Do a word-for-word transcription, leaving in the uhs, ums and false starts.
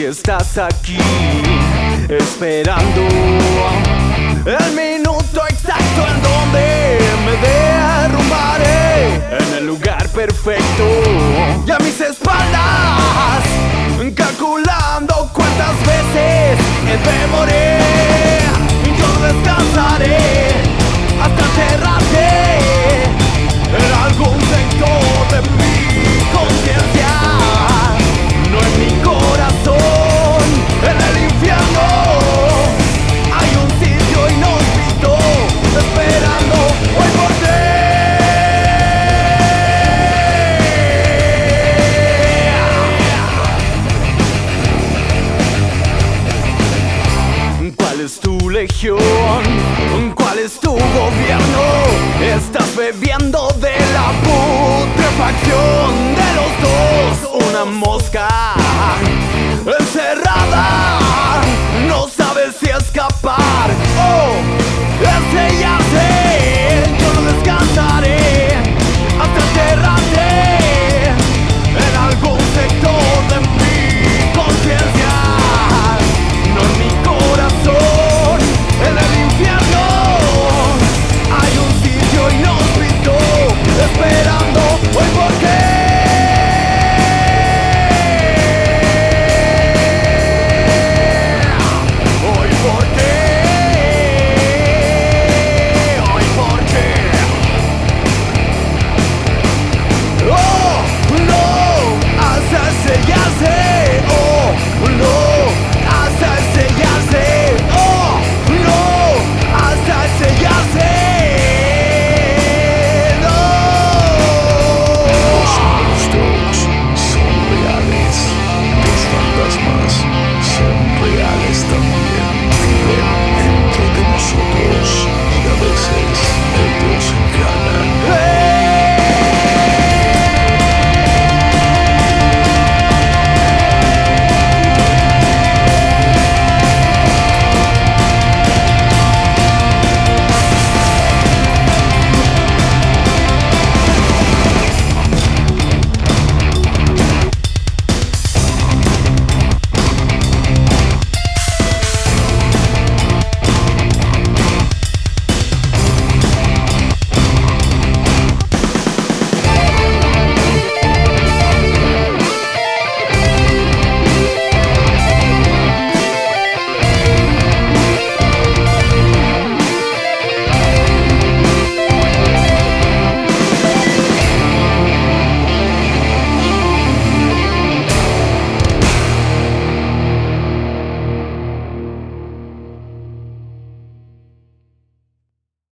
estás aquí esperando el minuto exacto en donde me derrumbaré en el lugar perfecto. Y a mis espaldas, calculando cuántas veces me moriré, yo descansaré hasta enterrarte en algún sector de mi conciencia, no en mi corazón, en el infierno. Hay un sitio inhóspito esperando hoy por ti. ¿Cuál es tu legión? ¿Cuál es tu gobierno? Estás bebiendo de la putrefacción de los dos. Una mosca